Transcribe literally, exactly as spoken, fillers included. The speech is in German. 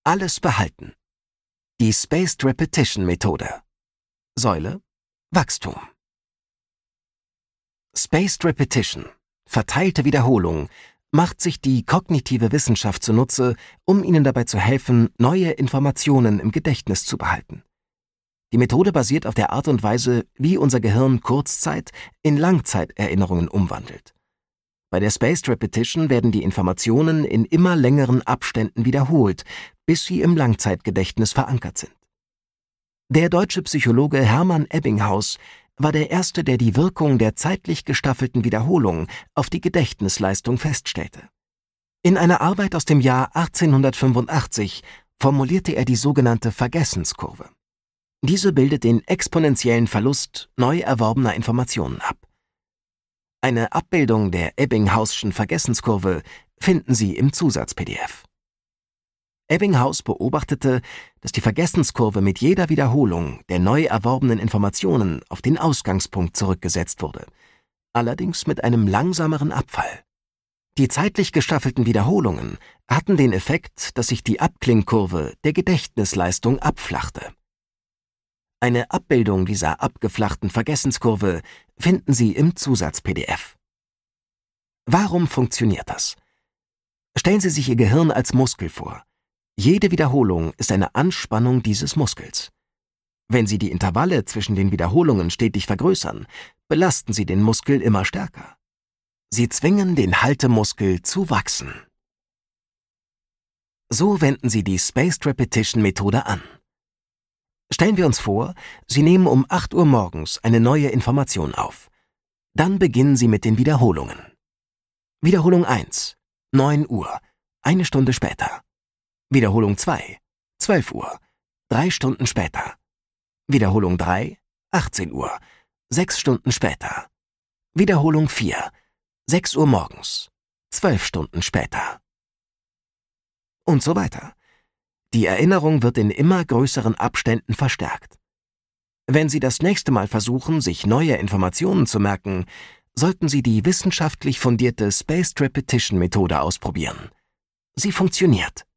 Alles behalten. Die Spaced Repetition Methode. Säule: Wachstum. Spaced Repetition, verteilte Wiederholung, macht sich die kognitive Wissenschaft zunutze, um Ihnen dabei zu helfen, neue Informationen im Gedächtnis zu behalten. Die Methode basiert auf der Art und Weise, wie unser Gehirn Kurzzeit- in Langzeiterinnerungen umwandelt. Bei der Spaced Repetition werden die Informationen in immer längeren Abständen wiederholt, bis sie im Langzeitgedächtnis verankert sind. Der deutsche Psychologe Hermann Ebbinghaus war der Erste, der die Wirkung der zeitlich gestaffelten Wiederholung auf die Gedächtnisleistung feststellte. In einer Arbeit aus dem Jahr achtzehnhundertfünfundachtzig formulierte er die sogenannte Vergessenskurve. Diese bildet den exponentiellen Verlust neu erworbener Informationen ab. Eine Abbildung der Ebbinghausschen Vergessenskurve finden Sie im Zusatz-P D F. Ebbinghaus beobachtete, dass die Vergessenskurve mit jeder Wiederholung der neu erworbenen Informationen auf den Ausgangspunkt zurückgesetzt wurde, allerdings mit einem langsameren Abfall. Die zeitlich gestaffelten Wiederholungen hatten den Effekt, dass sich die Abklingkurve der Gedächtnisleistung abflachte. Eine Abbildung dieser abgeflachten Vergessenskurve finden Sie im Zusatz-P D F. Warum funktioniert das? Stellen Sie sich Ihr Gehirn als Muskel vor. Jede Wiederholung ist eine Anspannung dieses Muskels. Wenn Sie die Intervalle zwischen den Wiederholungen stetig vergrößern, belasten Sie den Muskel immer stärker. Sie zwingen den Haltemuskel zu wachsen. So wenden Sie die Spaced Repetition Methode an. Stellen wir uns vor, Sie nehmen um acht Uhr morgens eine neue Information auf. Dann beginnen Sie mit den Wiederholungen. Wiederholung eins, neun Uhr, eine Stunde später. Wiederholung zwei, zwölf Uhr, drei Stunden später. Wiederholung drei, achtzehn Uhr, sechs Stunden später. Wiederholung vier, sechs Uhr morgens, zwölf Stunden später. Und so weiter. Die Erinnerung wird in immer größeren Abständen verstärkt. Wenn Sie das nächste Mal versuchen, sich neue Informationen zu merken, sollten Sie die wissenschaftlich fundierte Spaced Repetition Methode ausprobieren. Sie funktioniert.